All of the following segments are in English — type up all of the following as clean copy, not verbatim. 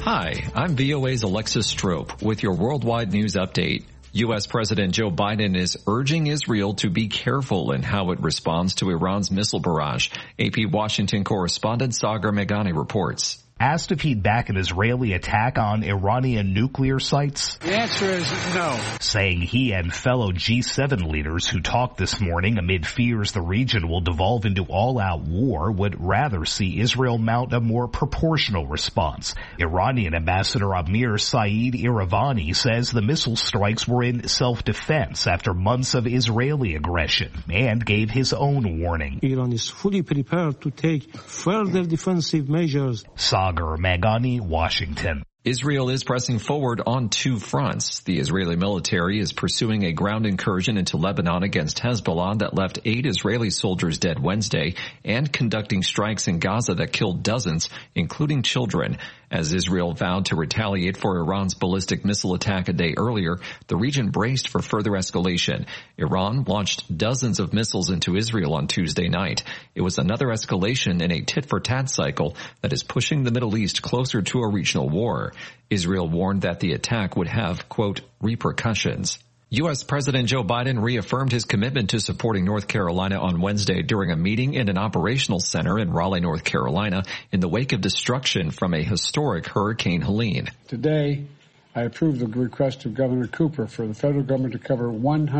Hi, I'm VOA's Alexis Strope with your worldwide news update. U.S. President Joe Biden is urging Israel to be careful in how it responds to Iran's missile barrage. AP Washington correspondent Sagar Meghani reports. Asked if he'd back an Israeli attack on Iranian nuclear sites? The answer is no. Saying he and fellow G7 leaders who talked this morning amid fears the region will devolve into all-out war would rather see Israel mount a more proportional response. Iranian Ambassador Amir Saeed Iravani says the missile strikes were in self-defense after months of Israeli aggression and gave his own warning. Iran is fully prepared to take further defensive measures. Sagar Meghani, Washington. Israel is pressing forward on two fronts. The Israeli military is pursuing a ground incursion into Lebanon against Hezbollah that left 8 Israeli soldiers dead Wednesday and conducting strikes in Gaza that killed dozens, including children. As Israel vowed to retaliate for Iran's ballistic missile attack a day earlier, the region braced for further escalation. Iran launched dozens of missiles into Israel on Tuesday night. It was another escalation in a tit-for-tat cycle that is pushing the Middle East closer to a regional war. Israel warned that the attack would have, quote, repercussions. U.S. President Joe Biden reaffirmed his commitment to supporting North Carolina on Wednesday during a meeting in an operational center in Raleigh, North Carolina, in the wake of destruction from a historic Hurricane Helene. Today, I approved the request of Governor Cooper for the federal government to cover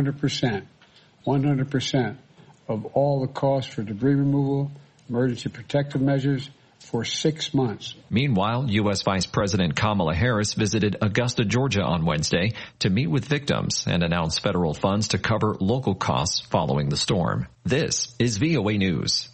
100% of all the costs for debris removal, emergency protective measures, for 6 months. Meanwhile, U.S. Vice President Kamala Harris visited Augusta, Georgia on Wednesday to meet with victims and announce federal funds to cover local costs following the storm. This is VOA News.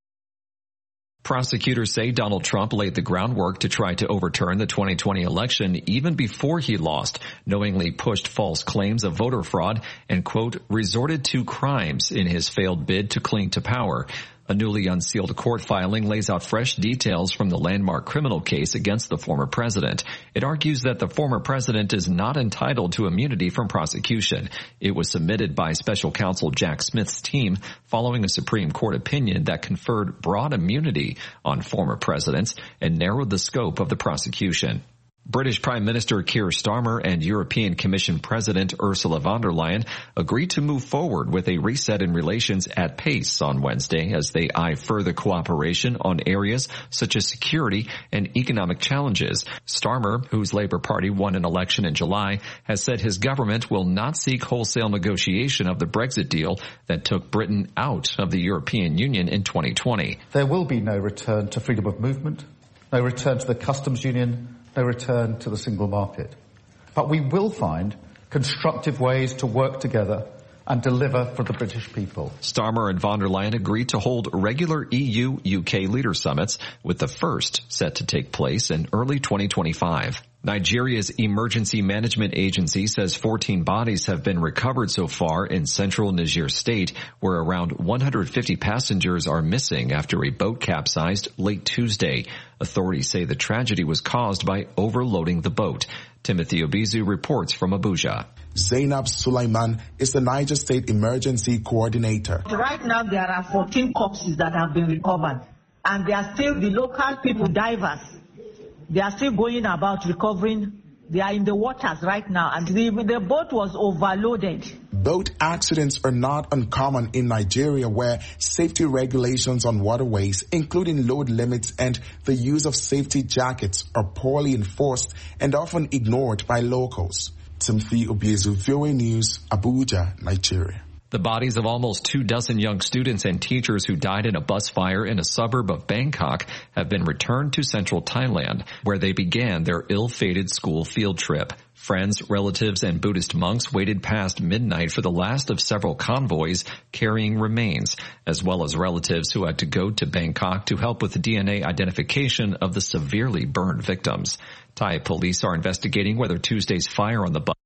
Prosecutors say Donald Trump laid the groundwork to try to overturn the 2020 election even before he lost, knowingly pushed false claims of voter fraud and, quote, resorted to crimes in his failed bid to cling to power. A newly unsealed court filing lays out fresh details from the landmark criminal case against the former president. It argues that the former president is not entitled to immunity from prosecution. It was submitted by special counsel Jack Smith's team following a Supreme Court opinion that conferred broad immunity on former presidents and narrowed the scope of the prosecution. British Prime Minister Keir Starmer and European Commission President Ursula von der Leyen agreed to move forward with a reset in relations at pace on Wednesday as they eye further cooperation on areas such as security and economic challenges. Starmer, whose Labour Party won an election in July, has said his government will not seek wholesale negotiation of the Brexit deal that took Britain out of the European Union in 2020. There will be no return to freedom of movement, no return to the customs union, no return to the single market. But we will find constructive ways to work together and deliver for the British people. Starmer and von der Leyen agreed to hold regular EU-UK leader summits, with the first set to take place in early 2025. Nigeria's Emergency Management Agency says 14 bodies have been recovered so far in central Niger State, where around 150 passengers are missing after a boat capsized late Tuesday. Authorities say the tragedy was caused by overloading the boat. Timothy Obizu reports from Abuja. Zainab Sulaiman is the Niger State Emergency Coordinator. Right now there are 14 corpses that have been recovered, and they are still the local people, divers. They are still going about recovering. They are in the waters right now, and the boat was overloaded. Boat accidents are not uncommon in Nigeria, where safety regulations on waterways, including load limits and the use of safety jackets, are poorly enforced and often ignored by locals. Timothy Obiezu, VOA News, Abuja, Nigeria. The bodies of almost 24 young students and teachers who died in a bus fire in a suburb of Bangkok have been returned to central Thailand, where they began their ill-fated school field trip. Friends, relatives, and Buddhist monks waited past midnight for the last of several convoys carrying remains, as well as relatives who had to go to Bangkok to help with the DNA identification of the severely burned victims. Thai police are investigating whether Tuesday's fire on the bus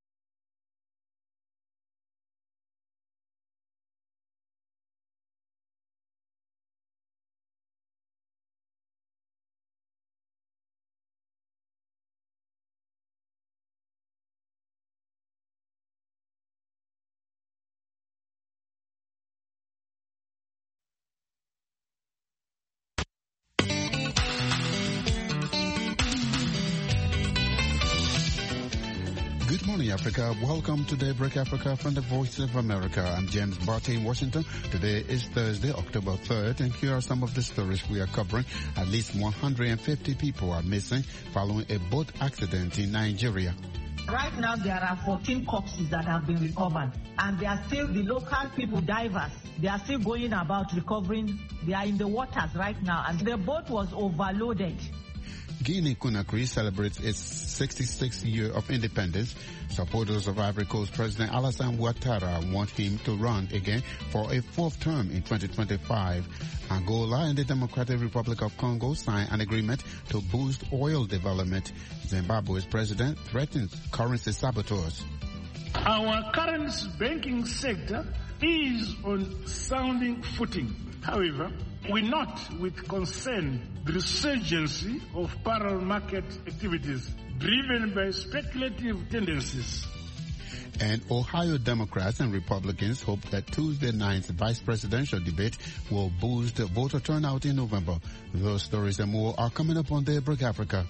morning, Africa. Welcome to Daybreak Africa from the Voice of America. I'm James Barty in Washington. Today is Thursday, October 3rd, and here are some of the stories we are covering. At least 150 people are missing following a boat accident in Nigeria. Right now, there are 14 corpses that have been recovered, and they are still the local people, divers. They are still going about recovering. They are in the waters right now, and the boat was overloaded. Guinea-Conakry celebrates its 66th year of independence. Supporters of Ivory Coast President Alassane Ouattara want him to run again for a fourth term in 2025. Angola and the Democratic Republic of Congo sign an agreement to boost oil development. Zimbabwe's president threatens currency saboteurs. Our current banking sector is on sounding footing. However, we note with concern the resurgence of parallel market activities driven by speculative tendencies. And Ohio Democrats and Republicans hope that Tuesday night's vice presidential debate will boost voter turnout in November. Those stories and more are coming up on Daybreak Africa.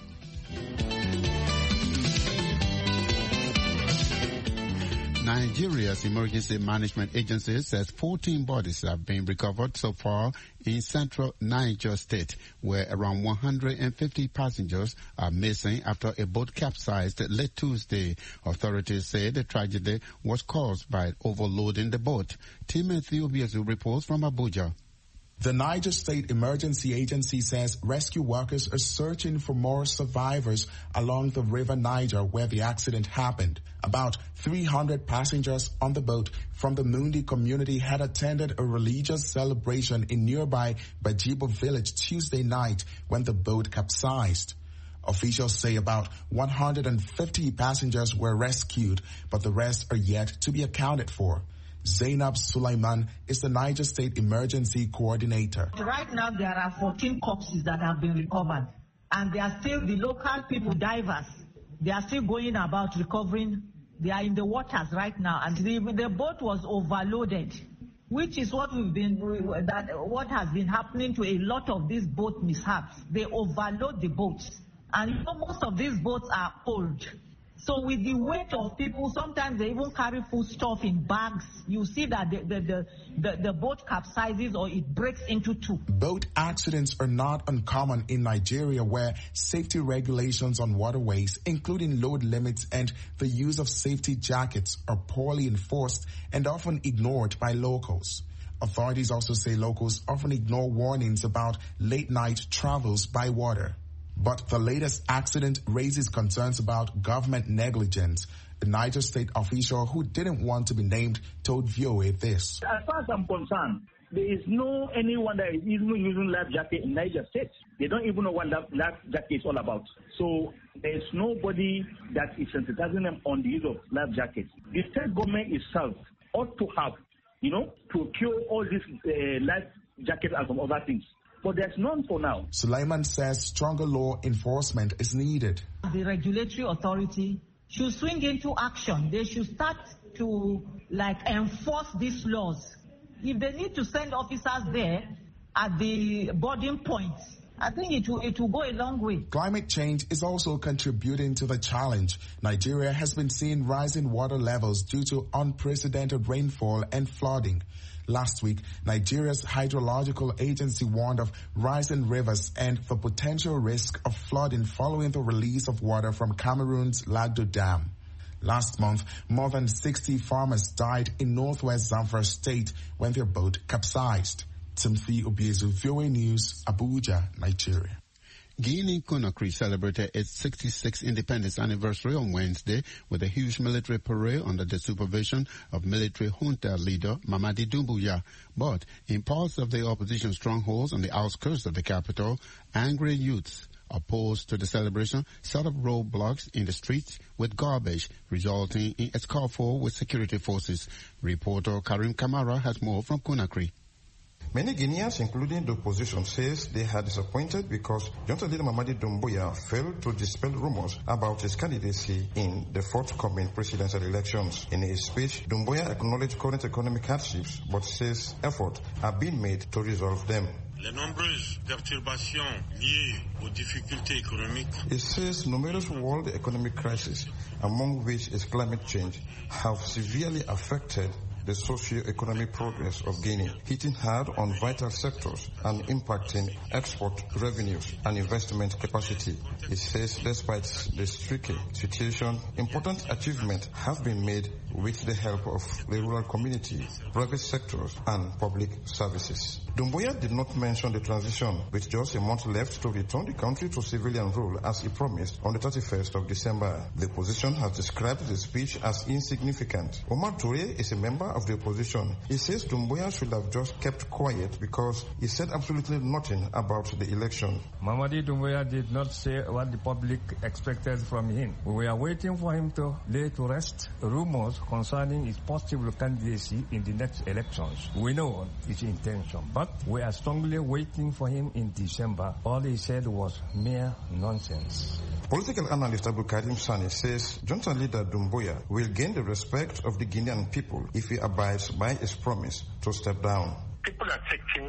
Nigeria's Emergency Management Agency says 14 bodies have been recovered so far in central Niger State, where around 150 passengers are missing after a boat capsized late Tuesday. Authorities say the tragedy was caused by overloading the boat. Timothy Obiezu reports from Abuja. The Niger State Emergency Agency says rescue workers are searching for more survivors along the River Niger where the accident happened. About 300 passengers on the boat from the Mundi community had attended a religious celebration in nearby Bajibo village Tuesday night when the boat capsized. Officials say about 150 passengers were rescued, but the rest are yet to be accounted for. Zainab Sulaiman is the Niger State Emergency Coordinator. Right now, there are 14 corpses that have been recovered, and they are still the local people, divers. They are still going about recovering. They are in the waters right now, and the boat was overloaded, which is what what has been happening to a lot of these boat mishaps. They overload the boats, and most of these boats are old. So with the weight of people, sometimes they even carry food stuff in bags. You see that the boat capsizes or it breaks into two. Boat accidents are not uncommon in Nigeria, where safety regulations on waterways, including load limits and the use of safety jackets, are poorly enforced and often ignored by locals. Authorities also say locals often ignore warnings about late-night travels by water. But the latest accident raises concerns about government negligence. A Niger State official who didn't want to be named told VOA this. As far as I'm concerned, there is no anyone that is even using life jacket in Niger State. They don't even know what life jacket is all about. So there is nobody that is sensitizing them on the use of life jackets. The state government itself ought to have, procure all these life jackets and some other things. But there's none for now. Sulaiman says stronger law enforcement is needed. The regulatory authority should swing into action. They should start to enforce these laws. If they need to send officers there at the boarding points, I think it will go a long way. Climate change is also contributing to the challenge. Nigeria has been seeing rising water levels due to unprecedented rainfall and flooding. Last week, Nigeria's hydrological agency warned of rising rivers and the potential risk of flooding following the release of water from Cameroon's Lagdo Dam. Last month, more than 60 farmers died in northwest Zamfara state when their boat capsized. Timothy Obiezu, VOA News, Abuja, Nigeria. Guinea-Conakry celebrated its 66th independence anniversary on Wednesday with a huge military parade under the supervision of military junta leader Mamadi Doumbouya. But in parts of the opposition strongholds on the outskirts of the capital, angry youths opposed to the celebration set up roadblocks in the streets with garbage, resulting in a scuffle with security forces. Reporter Karim Kamara has more from Conakry. Many Guineans, including the opposition, says they are disappointed because junta leader Mamadi Doumbouya failed to dispel rumors about his candidacy in the forthcoming presidential elections. In his speech, Doumbouya acknowledged current economic hardships but says efforts are being made to resolve them. Les nombreuses perturbations liées aux difficultés économiques. It says numerous world economic crises, among which is climate change, have severely affected the socio-economic progress of Guinea, hitting hard on vital sectors and impacting export revenues and investment capacity. It says despite the tricky situation, important achievements have been made with the help of the rural community, private sectors and public services. Doumbouya did not mention the transition, with just a month left to return the country to civilian rule as he promised on the 31st of December. The opposition has described the speech as insignificant. Omar Touré is a member of the opposition. He says Doumbouya should have just kept quiet because he said absolutely nothing about the election. Mamadi Doumbouya did not say what the public expected from him. We are waiting for him to lay to rest rumors concerning his possible candidacy in the next elections. We know his intention, but we are strongly waiting for him in December. All he said was mere nonsense. Political analyst Abdul Karim Sani says junta leader Doumbouya will gain the respect of the Guinean people if he abides by his promise to step down. People are taking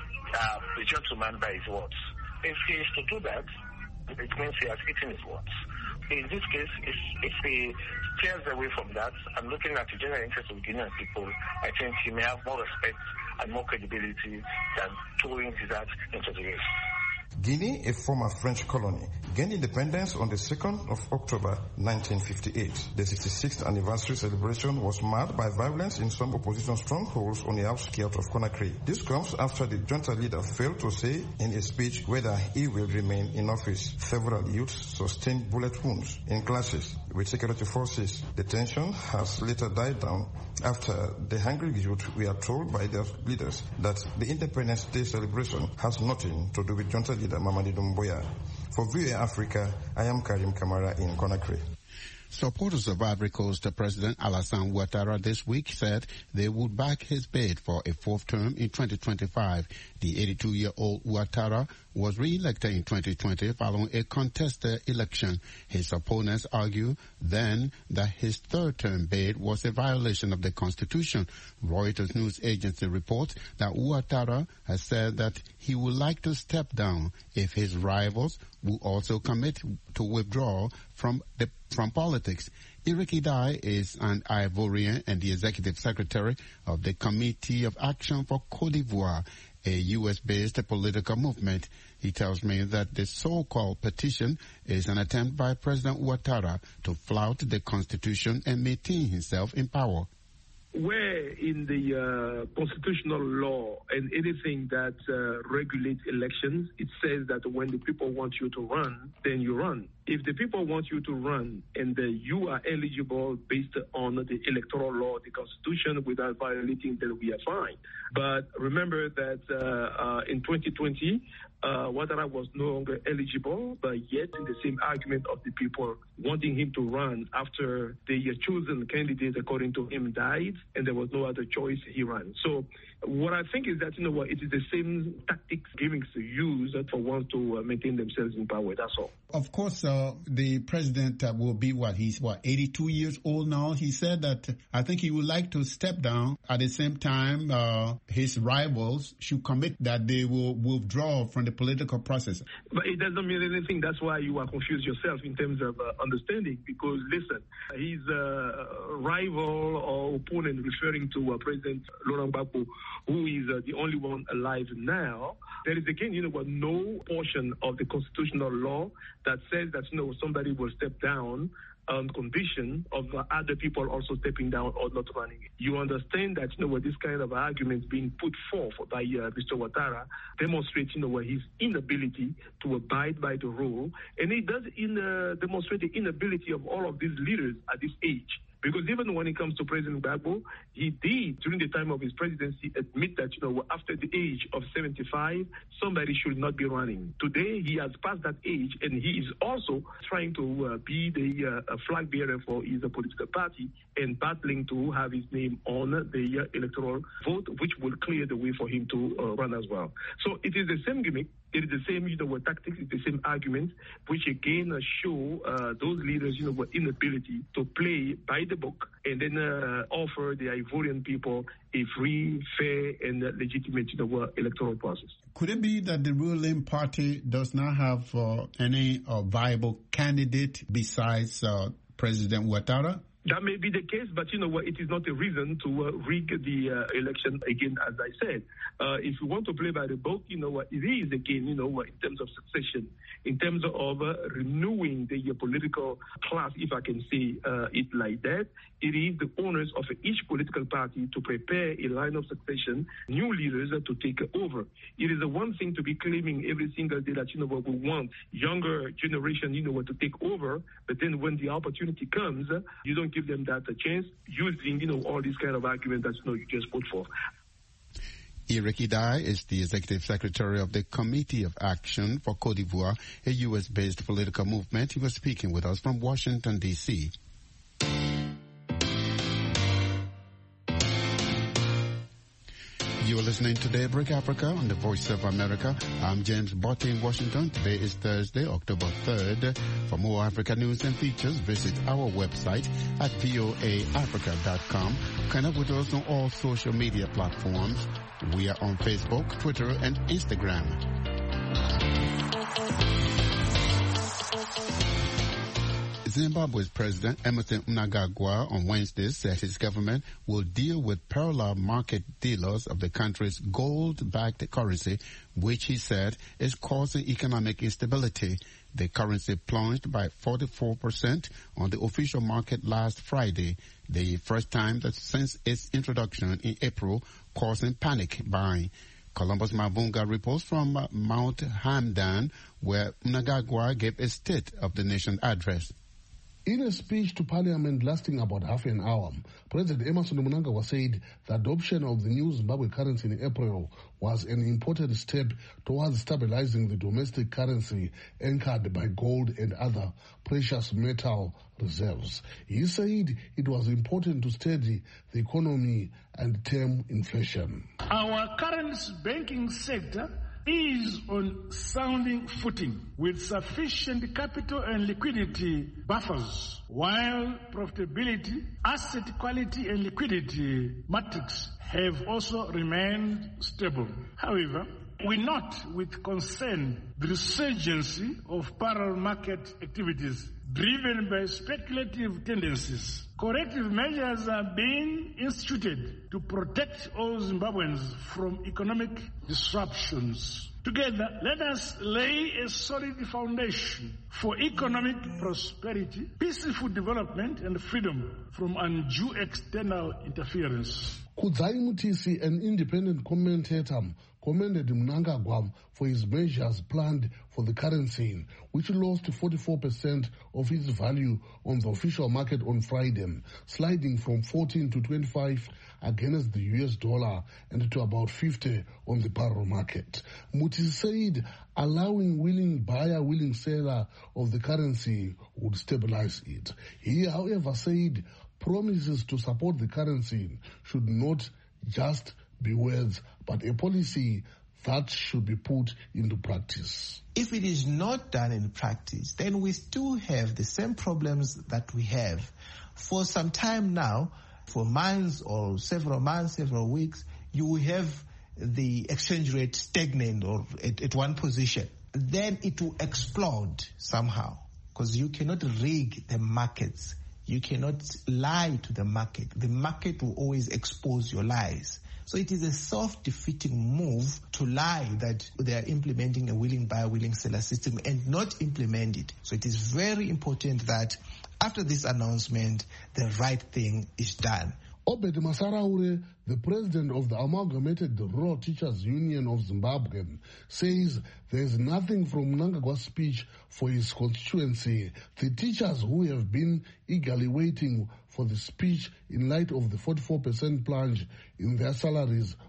the gentleman by his words. If he is to do that, it means he has eaten his words. In this case, if he steers away from that and looking at the general interest of Guinean people, I think he may have more respect and more credibility than throwing his hat into the race. Guinea, a former French colony, gained independence on the 2nd of October 1958. The 66th anniversary celebration was marred by violence in some opposition strongholds on the outskirts of Conakry. This comes after the junta leader failed to say in a speech whether he will remain in office. Several youths sustained bullet wounds in clashes with security forces. The tension has later died down after the hungry youth were told by their leaders that the Independence Day celebration has nothing to do with junta leader Mamadi Doumbouya. For VOA Africa, I am Karim Kamara in Conakry. Supporters of Ivory Coast President Alassane Ouattara this week said they would back his bid for a fourth term in 2025. The 82-year-old Ouattara was re-elected in 2020 following a contested election. His opponents argue then that his third-term bid was a violation of the Constitution. Reuters news agency reports that Ouattara has said that he would like to step down if his rivals will also commit to withdraw from politics. Eric Idai is an Ivorian and the executive secretary of the Committee of Action for Côte d'Ivoire, a U.S.-based political movement. He tells me that the so-called petition is an attempt by President Ouattara to flout the Constitution and maintain himself in power. Where in the constitutional law and anything that regulates elections, it says that when the people want you to run, then you run. If the people want you to run and you are eligible based on the electoral law, the Constitution, without violating, then we are fine. But remember that in 2020, Ouattara was no longer eligible, but yet in the same argument of the people wanting him to run after the chosen candidate, according to him, died, and there was no other choice, he ran. So what I think is that, it is the same tactics gimmicks to use for one to maintain themselves in power. That's all. Of course, the president will be he's 82 years old now. He said that I think he would like to step down. At the same time, his rivals should commit that they will withdraw from the political process. But it doesn't mean anything. That's why you are confused yourself in terms of understanding. Because listen, his rival or opponent, referring to President Laurent Gbagbo, who is the only one alive now, there is again, no portion of the constitutional law that says that somebody will step down on condition of other people also stepping down or not running. You understand that with this kind of arguments being put forth by Mr. Ouattara demonstrates his inability to abide by the rule, and it does demonstrate the inability of all of these leaders at this age. Because even when it comes to President Gbagbo, he did, during the time of his presidency, admit that, after the age of 75, somebody should not be running. Today, he has passed that age, and he is also trying to be the flag bearer for his political party and battling to have his name on the electoral vote, which will clear the way for him to run as well. So it is the same gimmick. It is the same, tactics, it's the same argument, which again show those leaders, inability to play by the the book and then offer the Ivorian people a free, fair, and legitimate electoral process. Could it be that the ruling party does not have any viable candidate besides President Ouattara? That may be the case, but it is not a reason to rig the election again, as I said. If you want to play by the book, it is again, in terms of succession, in terms of renewing the political class, if I can say it like that. It is the onus of each political party to prepare a line of succession, new leaders to take over. It is the one thing to be claiming every single day that, we want younger generation, to take over, but then when the opportunity comes, you don't give them that chance using, all these kind of arguments that, you just put forth. Eric Idai is the Executive Secretary of the Committee of Action for Côte d'Ivoire, a U.S.-based political movement. He was speaking with us from Washington, D.C. You are listening to Daybreak Africa on the Voice of America. I'm James Botte in Washington. Today is Thursday, October 3rd. For more Africa news and features, visit our website at voaafrica.com. Connect with us on all social media platforms. We are on Facebook, Twitter, and Instagram. Zimbabwe's President Emmerson Mnangagwa on Wednesday said his government will deal with parallel market dealers of the country's gold-backed currency, which he said is causing economic instability. The currency plunged by 44% on the official market last Friday, the first time that since its introduction in April, causing panic buying. Columbus Mabunga reports from Mount Hamdan, where Mnangagwa gave a State of the Nation address. In a speech to Parliament lasting about half an hour, President Emmerson Mnangagwa said the adoption of the new Zimbabwe currency in April was an important step towards stabilizing the domestic currency anchored by gold and other precious metal reserves. He said it was important to steady the economy and tame inflation. Our current banking sector is on sounding footing with sufficient capital and liquidity buffers, while profitability, asset quality and liquidity metrics have also remained stable. However, we note with concern the resurgence of parallel market activities driven by speculative tendencies. Corrective measures are being instituted to protect all Zimbabweans from economic disruptions. Together, let us lay a solid foundation for economic prosperity, peaceful development, and freedom from undue external interference. Kudzai Mutisi, an independent commentator, commended Mnangagwa for his measures planned for the currency, which lost 44% of its value on the official market on Friday, sliding from 14 to 25 against the US dollar and to about 50 on the parallel market. Mutisi said allowing willing buyer, willing seller of the currency would stabilize it. He, however, said promises to support the currency should not just be words, but a policy that should be put into practice. If it is not done in practice, then we still have the same problems that we have for some time now. For months or several months, several weeks, you will have the exchange rate stagnant or at one position. Then it will explode somehow because you cannot rig the markets. You cannot lie to the market. The market will always expose your lies. So it is a self-defeating move to lie that they are implementing a willing buyer, willing seller system and not implement it. So it is very important that after this announcement, the right thing is done. Obed Masaraure, the president of the Amalgamated Rural Teachers Union of Zimbabwe, says there is nothing from Mnangagwa's speech for his constituency. The teachers who have been eagerly waiting for the speech in light of the 44% plunge in their salaries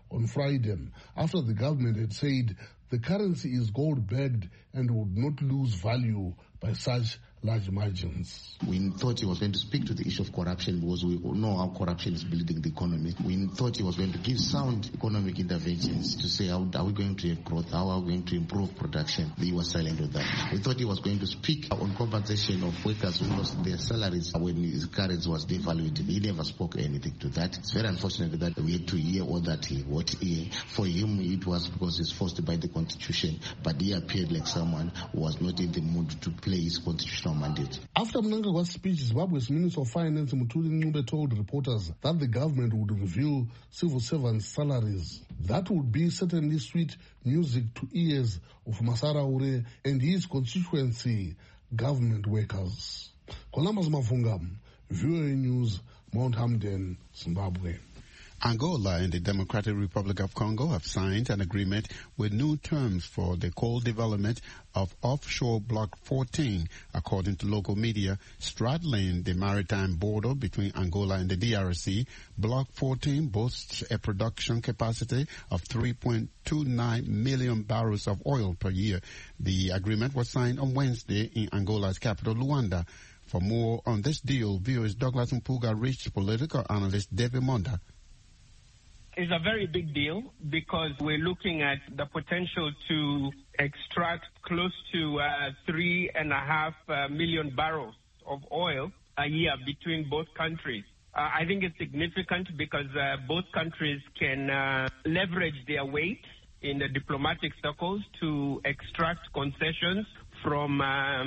on Friday after the government had said the currency is gold-backed and would not lose value by such large margins. We thought he was going to speak to the issue of corruption because we know how corruption is bleeding the economy. We thought he was going to give sound economic interventions to say how are we going to have growth, how are we going to improve production. He was silent on that. We thought he was going to speak on compensation of workers who lost their salaries when his currency was devalued. He never spoke anything to that. It's very unfortunate that we had to hear all that. For him, it was because he's forced by the constitution, but he appeared like someone who was not in the mood to play his constitutional mandate. After Mnangagwa's speech, Zimbabwe's Minister of Finance Mutuli Ncube told reporters that the government would review civil servants' salaries. That would be certainly sweet music to ears of Masaraure and his constituency government workers. Columbus Mafungam, VOA News, Mount Hamden, Zimbabwe. Angola and the Democratic Republic of Congo have signed an agreement with new terms for the coal development of offshore Block 14, according to local media, straddling the maritime border between Angola and the DRC. Block 14 boasts a production capacity of 3.29 million barrels of oil per year. The agreement was signed on Wednesday in Angola's capital, Luanda. For more on this deal, VOA's Douglas Mpuga reached political analyst David Monda. It's a very big deal because we're looking at the potential to extract close to 3.5 million barrels of oil a year between both countries. I think it's significant because both countries can leverage their weight in the diplomatic circles to extract concessions from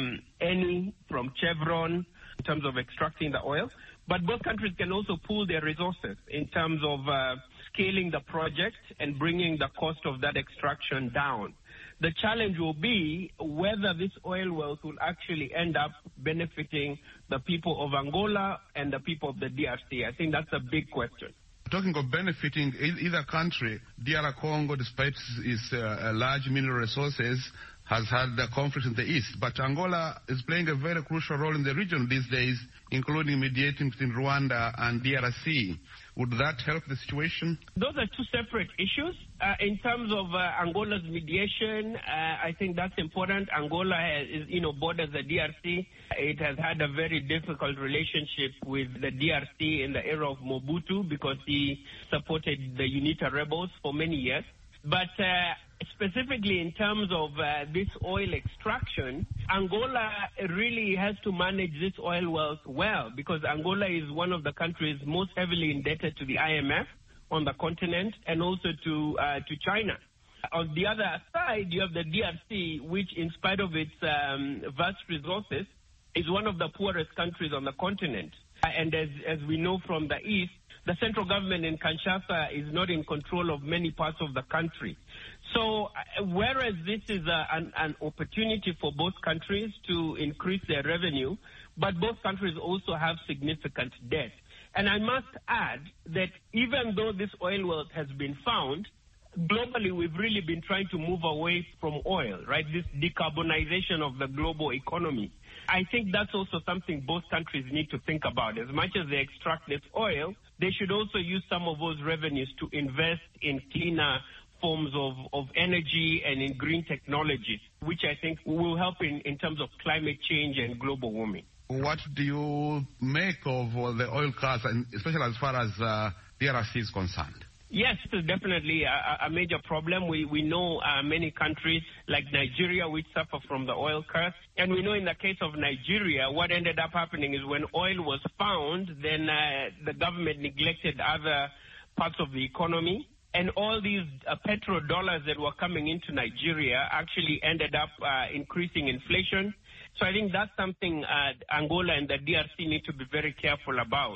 Chevron in terms of extracting the oil. But both countries can also pool their resources in terms of scaling the project and bringing the cost of that extraction down. The challenge will be whether this oil wells will actually end up benefiting the people of Angola and the people of the DRC. I think that's a big question. Talking of benefiting either country, DR Congo, despite its large mineral resources, has had the conflict in the east. But Angola is playing a very crucial role in the region these days, including mediating between Rwanda and DRC. Would that help the situation? Those are two separate issues. In terms of Angola's mediation, I think that's important. Angola borders the DRC. It has had a very difficult relationship with the DRC in the era of Mobutu because he supported the UNITA rebels for many years. But specifically in terms of this oil extraction, Angola really has to manage this oil wells well because Angola is one of the countries most heavily indebted to the IMF on the continent and also to China. On the other side, you have the DRC, which in spite of its vast resources, is one of the poorest countries on the continent. And as we know from the east, the central government in Kinshasa is not in control of many parts of the country. So whereas this is an opportunity for both countries to increase their revenue, but both countries also have significant debt. And I must add that even though this oil wealth has been found, globally we've really been trying to move away from oil, right? This decarbonization of the global economy. I think that's also something both countries need to think about. As much as they extract this oil, they should also use some of those revenues to invest in cleaner forms of energy and in green technologies, which I think will help in terms of climate change and global warming. What do you make of the oil costs, and especially as far as DRC is concerned? Yes, it's definitely a major problem. We know many countries like Nigeria which suffer from the oil curse. And we know in the case of Nigeria, what ended up happening is when oil was found, then the government neglected other parts of the economy. And all these petrodollars that were coming into Nigeria actually ended up increasing inflation. So I think that's something Angola and the DRC need to be very careful about.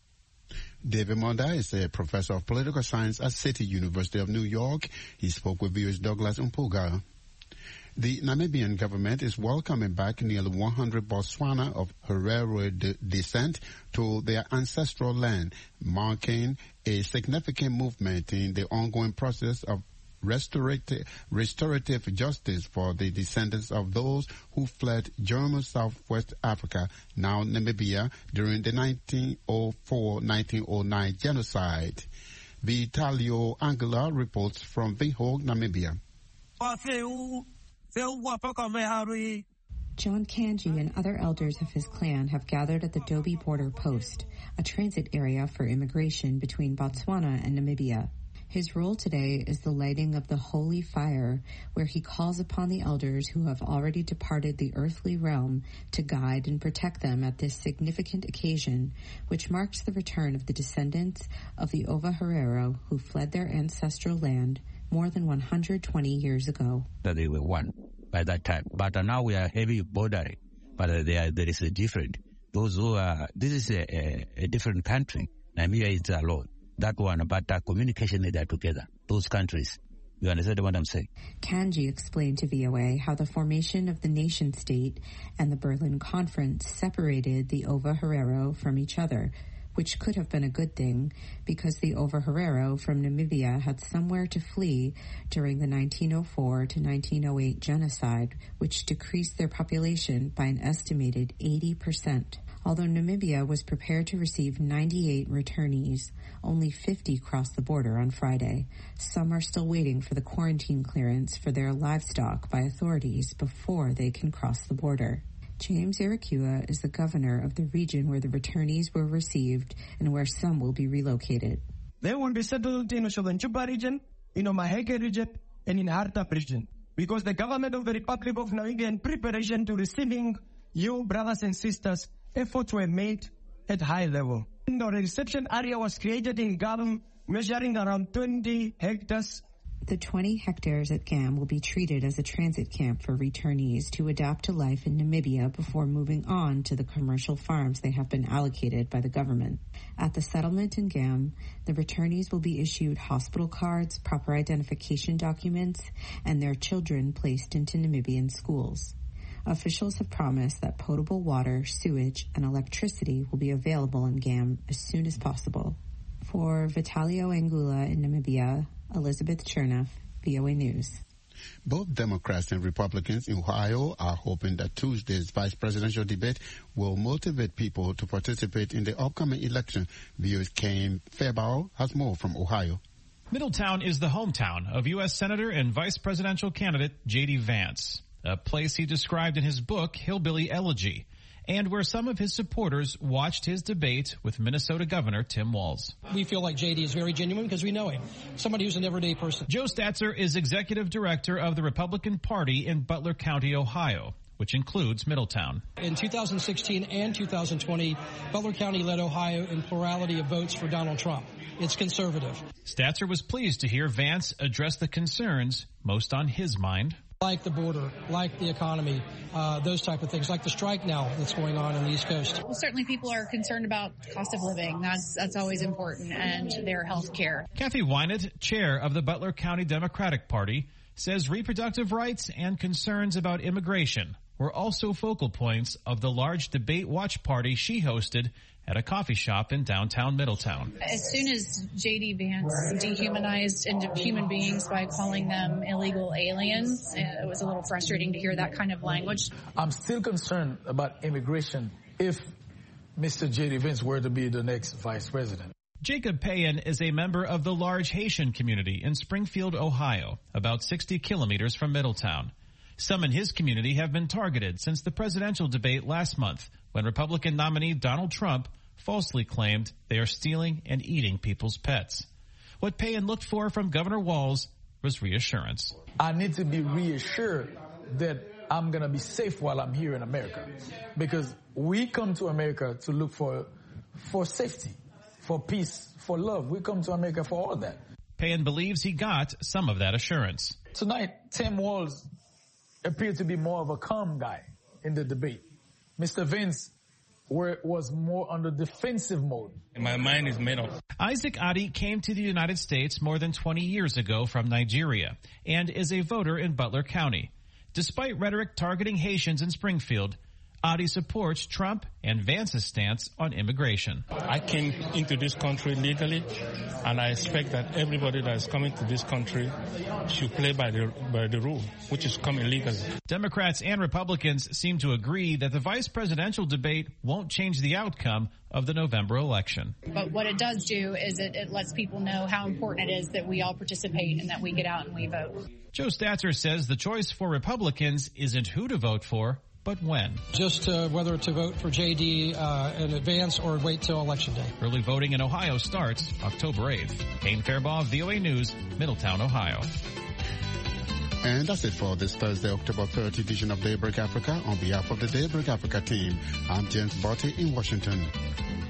David Monda is a professor of political science at City University of New York. He spoke with VOA's Douglas Mpuga. The Namibian government is welcoming back nearly 100 Botswana of Herero descent to their ancestral land, marking a significant movement in the ongoing process of restorative justice for the descendants of those who fled German Southwest Africa, now Namibia, during the 1904-1909 genocide. Vitalio Angela reports from Windhoek, Namibia. John Kanji and other elders of his clan have gathered at the Dobie Border Post, a transit area for immigration between Botswana and Namibia. His role today is the lighting of the holy fire, where he calls upon the elders who have already departed the earthly realm to guide and protect them at this significant occasion, which marks the return of the descendants of the Ova Herero who fled their ancestral land more than 120 years ago. That they were one by that time, but now we are heavy bordering. But there is a different. Those who are, this is a different country. Namibia is alone. That one, but communication is there together. Those countries. You understand what I'm saying? Kanji explained to VOA how the formation of the nation state and the Berlin Conference separated the Ova Herero from each other, which could have been a good thing because the Ova Herero from Namibia had somewhere to flee during the 1904 to 1908 genocide, which decreased their population by an estimated 80%. Although Namibia was prepared to receive 98 returnees, only 50 crossed the border on Friday. Some are still waiting for the quarantine clearance for their livestock by authorities before they can cross the border. James Irakua is the governor of the region where the returnees were received and where some will be relocated. They will be settled in the Chuba region, in the Maheke region, and in the Hartap region, because the government of the Republic of Namibia in preparation to receiving you, brothers and sisters, efforts were made at high level. The reception area was created in Gam, measuring around 20 hectares. The 20 hectares at Gam will be treated as a transit camp for returnees to adapt to life in Namibia before moving on to the commercial farms they have been allocated by the government. At the settlement in Gam, the returnees will be issued hospital cards, proper identification documents, and their children placed into Namibian schools. Officials have promised that potable water, sewage, and electricity will be available in Gam as soon as possible. For Vitalio Angula in Namibia, Elizabeth Chernoff, VOA News. Both Democrats and Republicans in Ohio are hoping that Tuesday's vice presidential debate will motivate people to participate in the upcoming election. VOA's Kane Fairbaugh has more from Ohio. Middletown is the hometown of U.S. Senator and vice presidential candidate J.D. Vance, a place he described in his book, Hillbilly Elegy, and where some of his supporters watched his debate with Minnesota Governor Tim Walz. We feel like J.D. is very genuine because we know him, somebody who's an everyday person. Joe Statzer is executive director of the Republican Party in Butler County, Ohio, which includes Middletown. In 2016 and 2020, Butler County led Ohio in plurality of votes for Donald Trump. It's conservative. Statzer was pleased to hear Vance address the concerns most on his mind. Like the border, like the economy, those type of things, like the strike now that's going on the East Coast. Well, certainly people are concerned about cost of living. That's always important, and their health care. Kathy Wynett, chair of the Butler County Democratic Party, says reproductive rights and concerns about immigration were also focal points of the large debate watch party she hosted at a coffee shop in downtown Middletown. As soon as J.D. Vance dehumanized human beings by calling them illegal aliens, it was a little frustrating to hear that kind of language. I'm still concerned about immigration if Mr. J.D. Vance were to be the next vice president. Jacob Payen is a member of the large Haitian community in Springfield, Ohio, about 60 kilometers from Middletown. Some in his community have been targeted since the presidential debate last month, when Republican nominee Donald Trump falsely claimed they are stealing and eating people's pets. What Payen looked for from Governor Walz was reassurance. I need to be reassured that I'm going to be safe while I'm here in America, because we come to America to look for safety, for peace, for love. We come to America for all that. Payen believes he got some of that assurance. Tonight, Tim Walz appeared to be more of a calm guy in the debate. Mr. Vance was more on the defensive mode. My mind is made up. Isaac Adi came to the United States more than 20 years ago from Nigeria and is a voter in Butler County. Despite rhetoric targeting Haitians in Springfield, Adi supports Trump and Vance's stance on immigration. I came into this country legally, and I expect that everybody that is coming to this country should play by the rule, which is coming legally. Democrats and Republicans seem to agree that the vice presidential debate won't change the outcome of the November election. But what it does do is it lets people know how important it is that we all participate and that we get out and we vote. Joe Statzer says the choice for Republicans isn't who to vote for, but when. Just whether to vote for J.D. in advance or wait till Election Day. Early voting in Ohio starts October 8th. Kane Fairbaugh, VOA News, Middletown, Ohio. And that's it for this Thursday, October 30 edition of Daybreak Africa. On behalf of the Daybreak Africa team, I'm James Botti in Washington.